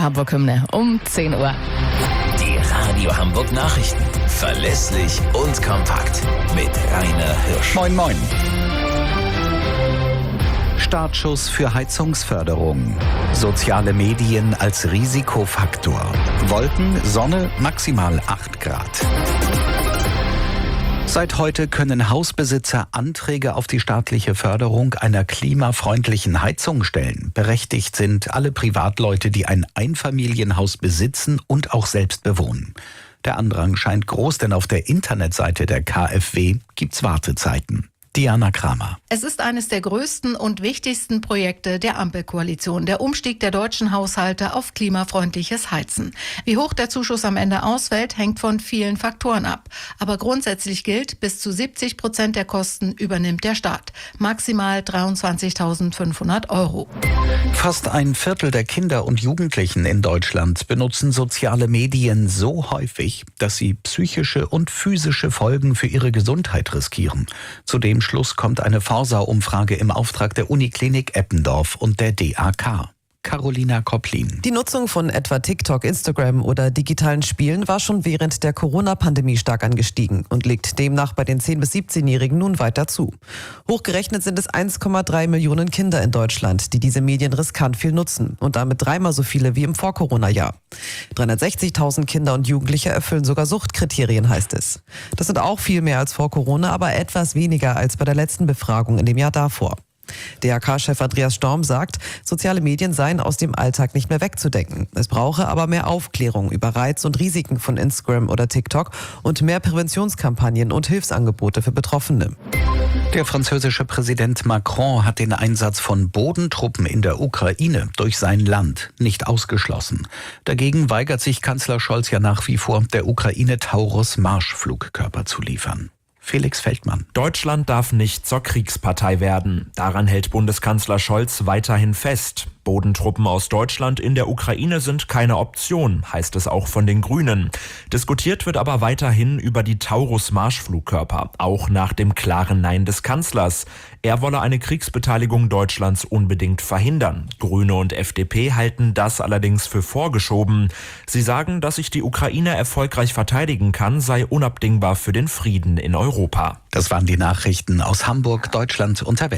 Hamburg-Hymne um 10 Uhr. Die Radio Hamburg Nachrichten. Verlässlich und kompakt. Mit Rainer Hirsch. Moin, moin. Startschuss für Heizungsförderung. Soziale Medien als Risikofaktor. Wolken, Sonne, maximal 8 Grad. Seit heute können Hausbesitzer Anträge auf die staatliche Förderung einer klimafreundlichen Heizung stellen. Berechtigt sind alle Privatleute, die ein Einfamilienhaus besitzen und auch selbst bewohnen. Der Andrang scheint groß, denn auf der Internetseite der KfW gibt's Wartezeiten. Diana Kramer. Es ist eines der größten und wichtigsten Projekte der Ampelkoalition, der Umstieg der deutschen Haushalte auf klimafreundliches Heizen. Wie hoch der Zuschuss am Ende ausfällt, hängt von vielen Faktoren ab. Aber grundsätzlich gilt, bis zu 70% der Kosten übernimmt der Staat. Maximal 23.500 €. Fast ein Viertel der Kinder und Jugendlichen in Deutschland benutzen soziale Medien so häufig, dass sie psychische und physische Folgen für ihre Gesundheit riskieren. Zu dem Schluss kommt eine Forsa-Umfrage im Auftrag der Uniklinik Eppendorf und der DAK. Carolina Kopplin. Die Nutzung von etwa TikTok, Instagram oder digitalen Spielen war schon während der Corona-Pandemie stark angestiegen und liegt demnach bei den 10- bis 17-Jährigen nun weiter zu. Hochgerechnet sind es 1,3 Millionen Kinder in Deutschland, die diese Medien riskant viel nutzen und damit 3-mal so viele wie im Vor-Corona-Jahr. 360.000 Kinder und Jugendliche erfüllen sogar Suchtkriterien, heißt es. Das sind auch viel mehr als vor Corona, aber etwas weniger als bei der letzten Befragung in dem Jahr davor. DRK-Chef Andreas Storm sagt, soziale Medien seien aus dem Alltag nicht mehr wegzudenken. Es brauche aber mehr Aufklärung über Reiz und Risiken von Instagram oder TikTok und mehr Präventionskampagnen und Hilfsangebote für Betroffene. Der französische Präsident Macron hat den Einsatz von Bodentruppen in der Ukraine durch sein Land nicht ausgeschlossen. Dagegen weigert sich Kanzler Scholz ja nach wie vor, der Ukraine Taurus-Marschflugkörper zu liefern. Felix Feldmann. Deutschland darf nicht zur Kriegspartei werden. Daran hält Bundeskanzler Scholz weiterhin fest. Bodentruppen aus Deutschland in der Ukraine sind keine Option, heißt es auch von den Grünen. Diskutiert wird aber weiterhin über die Taurus-Marschflugkörper, auch nach dem klaren Nein des Kanzlers. Er wolle eine Kriegsbeteiligung Deutschlands unbedingt verhindern. Grüne und FDP halten das allerdings für vorgeschoben. Sie sagen, dass sich die Ukraine erfolgreich verteidigen kann, sei unabdingbar für den Frieden in Europa. Das waren die Nachrichten aus Hamburg, Deutschland und der Welt.